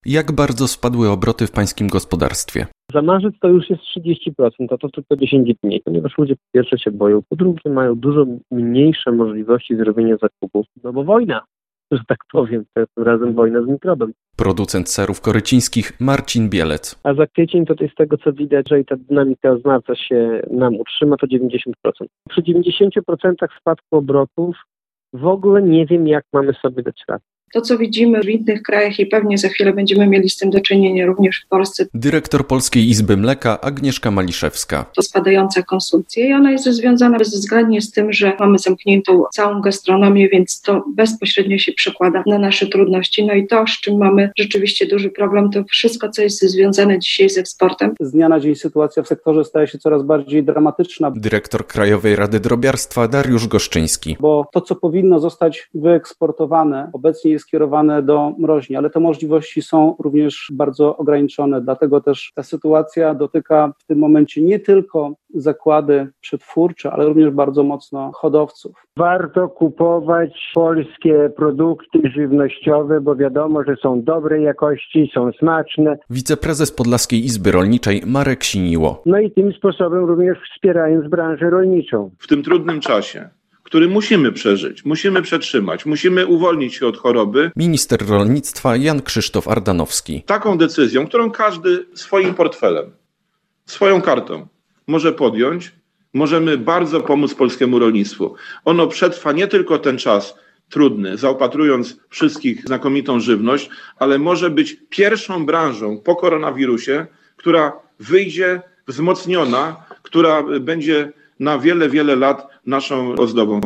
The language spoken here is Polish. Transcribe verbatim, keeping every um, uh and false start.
Jak bardzo spadły obroty w pańskim gospodarstwie? Za marzec to już jest trzydzieści procent, a to tylko dziesięć dni, ponieważ ludzie po pierwsze się boją, po drugie mają dużo mniejsze możliwości zrobienia zakupów, no bo wojna, że tak powiem, tym razem wojna z mikrobem. Producent serów korycińskich Marcin Bielec. A za kwiecień to jest z tego, co widać, że i ta dynamika z marca się nam utrzyma, to dziewięćdziesiąt procent. Przy dziewięćdziesięciu procentach spadku obrotów w ogóle nie wiem, jak mamy sobie dać radę. To, co widzimy w innych krajach i pewnie za chwilę będziemy mieli z tym do czynienia również w Polsce. Dyrektor Polskiej Izby Mleka Agnieszka Maliszewska. To spadająca konsumpcja i ona jest związana bezwzględnie z tym, że mamy zamkniętą całą gastronomię, więc to bezpośrednio się przekłada na nasze trudności. No i to, z czym mamy rzeczywiście duży problem, to wszystko, co jest związane dzisiaj z eksportem. Z dnia na dzień sytuacja w sektorze staje się coraz bardziej dramatyczna. Dyrektor Krajowej Rady Drobiarstwa Dariusz Goszczyński. Bo to, co powinno zostać wyeksportowane, obecnie jest kierowane do mroźni, ale te możliwości są również bardzo ograniczone, dlatego też ta sytuacja dotyka w tym momencie nie tylko zakłady przetwórcze, ale również bardzo mocno hodowców. Warto kupować polskie produkty żywnościowe, bo wiadomo, że są dobrej jakości, są smaczne. Wiceprezes Podlaskiej Izby Rolniczej Marek Siniło. No i tym sposobem również wspierając branżę rolniczą. W tym trudnym czasie, który musimy przeżyć, musimy przetrzymać, musimy uwolnić się od choroby. Minister rolnictwa Jan Krzysztof Ardanowski. Taką decyzją, którą każdy swoim portfelem, swoją kartą może podjąć, możemy bardzo pomóc polskiemu rolnictwu. Ono przetrwa nie tylko ten czas trudny, zaopatrując wszystkich w znakomitą żywność, ale może być pierwszą branżą po koronawirusie, która wyjdzie wzmocniona, która będzie na wiele, wiele lat naszą ozdobą.